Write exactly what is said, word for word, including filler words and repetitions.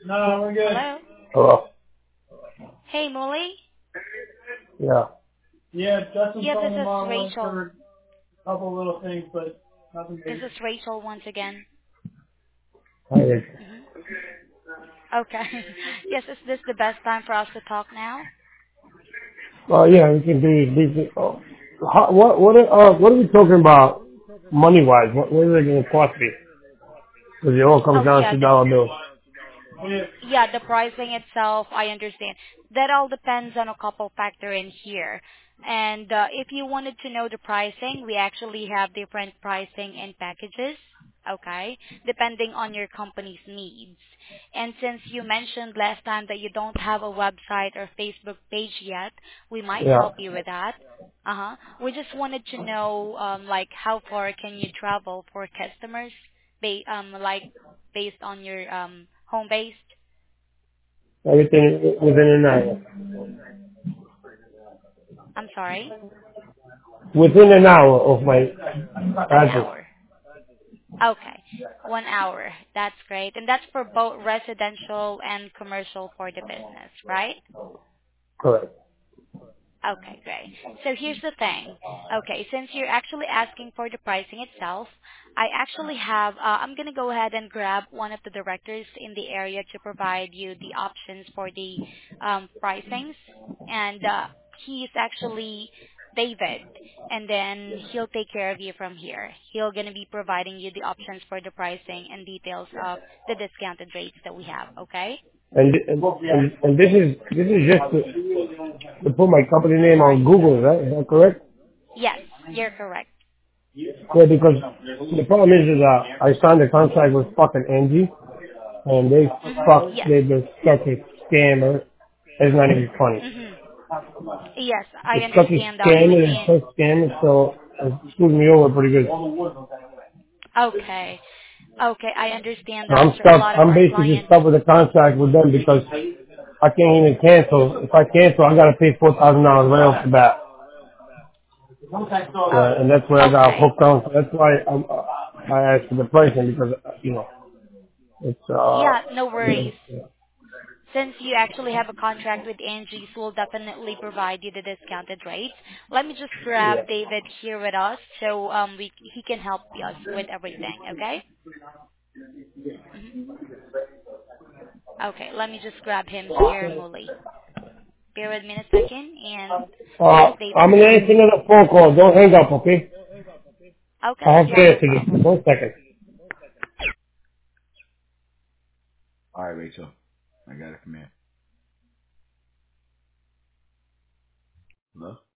No, we're good. Hello? Hello? Hey, Molly? Yeah. Yeah, Justin's Yeah, this calling is tomorrow once Rachel. for a couple little things, but nothing This big. is Rachel once again. Hi, Rich. hmm Okay. Yes, is this the best time for us to talk now? Uh, yeah, we can do these. Oh, how, what, what, are- uh, what are we talking about money-wise? What, what is it going to cost me? Because it all comes Oh, down yeah, to the, dollar bills. Yeah. yeah, the pricing itself, I understand. That all depends on a couple factor in here. And uh, if you wanted to know the pricing, we actually have different pricing and packages, okay, depending on your company's needs. And since you mentioned last time that you don't have a website or Facebook page yet, we might Yeah. help you with that. Uh-huh. We just wanted to know, um, like, how far can you travel for customers, ba- um, like, based on your um, home base? Everything within an hour. I'm sorry, Within an hour of my an address. hour. Okay, one hour. That's great. And that's for both residential and commercial for the business, right? Correct. Okay, great. So here's the thing. Okay, since you're actually asking for the pricing itself, I actually have, uh, I'm going to go ahead and grab one of the directors in the area to provide you the options for the um, pricings. And uh, he's actually David, and then he'll take care of you from here. He'll going to be providing you the options for the pricing and details of the discounted rates that we have, okay? And, and, and, and this is, this is just to, to put my company name on Google, right? Is that correct? Yes, you're correct. Yeah, because the problem is, is uh, I signed a contract with fucking Angie, and they Mm-hmm. fuck, Yes. they just such a scammer. It's not even funny. Mm-hmm. Yes, I It's such a understand that one. scammer, it's And such a scammer, so it screwed me over pretty good. okay, okay, I understand So that. I'm So a stuck, lot of I'm our basically clients. stuck with a contract with them because I can't even cancel. If I cancel, I gotta pay four thousand dollars right off the bat. Oh, Uh, and that's where I got okay. hooked on. So that's why I'm, uh, I asked for the pricing because, uh, you know, it's, uh, Yeah, no worries. yeah. Since you actually have a contract with Angie's, we'll definitely provide you the discounted rates. Let me just grab David here with us so um we he can help us with everything. Okay. hmm Okay. Let me just grab him here, Muli. Bear with me a second. And this is Uh, I'm David. gonna answer another phone call. Don't hang up, okay? Okay. I have to Yeah, no answer this. problem. One second. All right, Rachel. I got it from here. Hello?